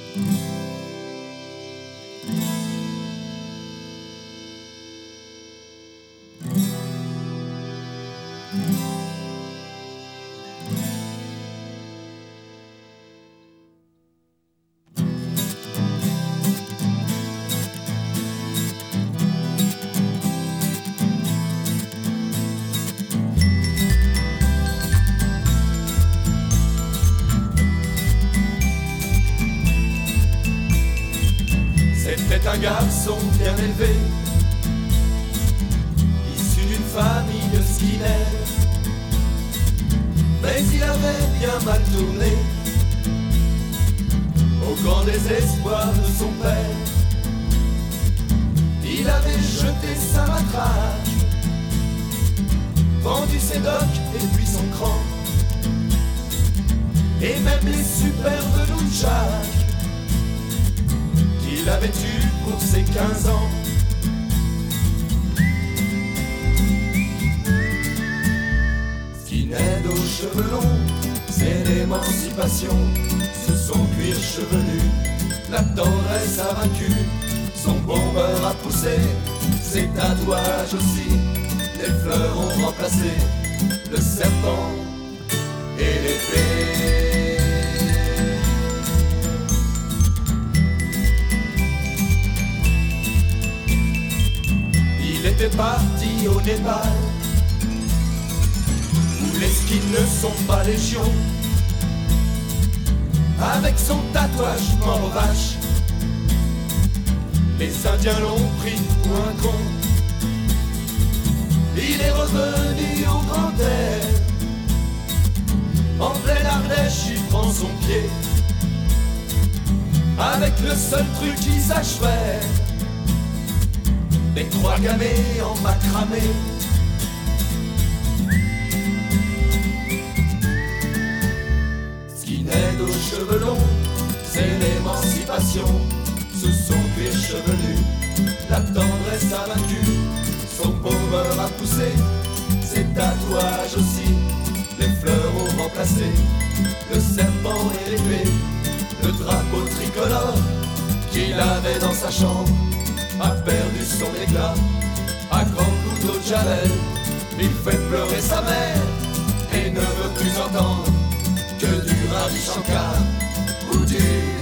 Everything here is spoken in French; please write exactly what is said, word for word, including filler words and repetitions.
C'était un garçon bien élevé, issu d'une famille skinhead, mais il avait bien mal tourné, au grand désespoir de son père. Il avait jeté sa matraque, vendu ses docks et puis son cran, et même les superbes nunchaks qu'il avait eu pour ses quinze ans. Skinhead aux cheveux longs, c'est l'émancipation. Sous son cuir chevelu, la tendresse a vaincu. Son bombeur a poussé, ses tatouages aussi. Les fleurs ont remplacé le serpent et l'épée. Il était parti au Népal, où les skins ne sont pas légion. Avec son tatouage mort vache, les Indiens l'ont pris pour un con. Il est revenu au grand air, en pleine Ardèche il prend son pied, avec le seul truc qu'il sache faire, les trois gamets en macramé. Skinhead aux cheveux longs, c'est l'émancipation. Sous son cuir chevelu, la tendresse a vaincu. Son bombeur a poussé, ses tatouages aussi. Les fleurs ont remplacé le serpent et l'épée. Le drapeau tricolore qu'il avait dans sa chambre a perdu son éclat. À grands coups de javel, il fait pleurer sa mère et ne veut plus entendre que du Ravi Shankar ou du